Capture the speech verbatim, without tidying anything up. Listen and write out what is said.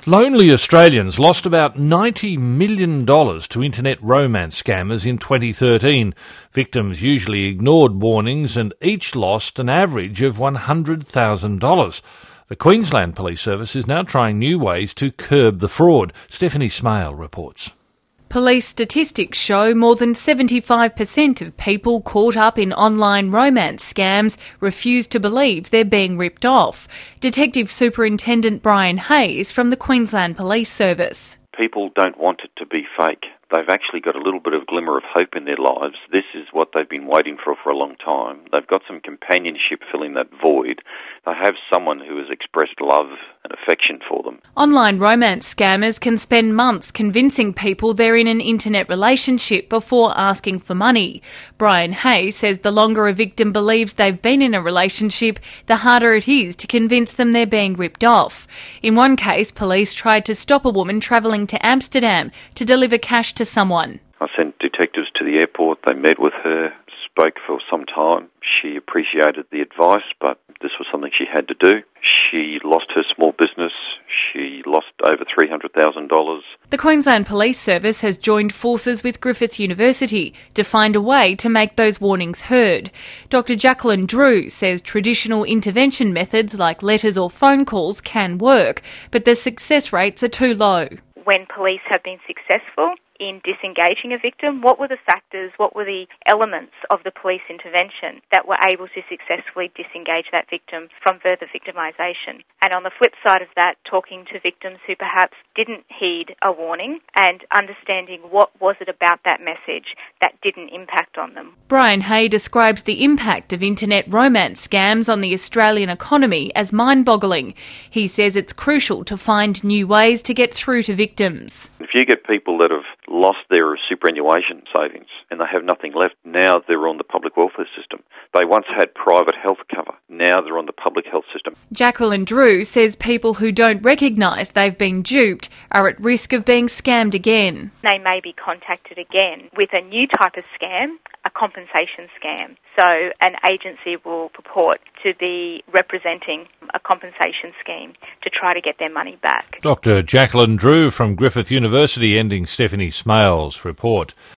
Lonely Australians lost about ninety million dollars to internet romance scammers in twenty thirteen. Victims usually ignored warnings and each lost an average of one hundred thousand dollars. The Queensland Police Service is now trying new ways to curb the fraud. Stephanie Smale reports. Police statistics show more than seventy-five percent of people caught up in online romance scams refuse to believe they're being ripped off. Detective Superintendent Brian Hayes from the Queensland Police Service. People don't want it to be fake. They've actually got a little bit of glimmer of hope in their lives. This is what they've been waiting for for a long time. They've got some companionship filling that void. They have someone who has expressed love and affection for them. Online romance scammers can spend months convincing people they're in an internet relationship before asking for money. Brian Hayes says the longer a victim believes they've been in a relationship, the harder it is to convince them they're being ripped off. In one case, police tried to stop a woman travelling to Amsterdam to deliver cash to someone. I sent detectives to the airport. They met with her, spoke for some time. She appreciated the advice, but this was something she had to do. She lost her small business. She lost over three hundred thousand dollars. The Queensland Police Service has joined forces with Griffith University to find a way to make those warnings heard. Doctor Jacqueline Drew says traditional intervention methods like letters or phone calls can work, but the success rates are too low. When police have been successful in disengaging a victim, what were the factors, what were the elements of the police intervention that were able to successfully disengage that victim from further victimisation? And on the flip side of that, talking to victims who perhaps didn't heed a warning and understanding what was it about that message that didn't impact on them. Brian Hay describes the impact of internet romance scams on the Australian economy as mind-boggling. He says it's crucial to find new ways to get through to victims. If you get people that have lost their superannuation savings and they have nothing left, now they're on the public welfare system. They once had private health cover, now they're on the public health system. Jacqueline Drew says people who don't recognise they've been duped are at risk of being scammed again. They may be contacted again with a new type of scam, a compensation scam. So an agency will purport to be representing a compensation scheme to try to get their money back. Doctor Jacqueline Drew from Griffith University ending Stephanie Smale's report.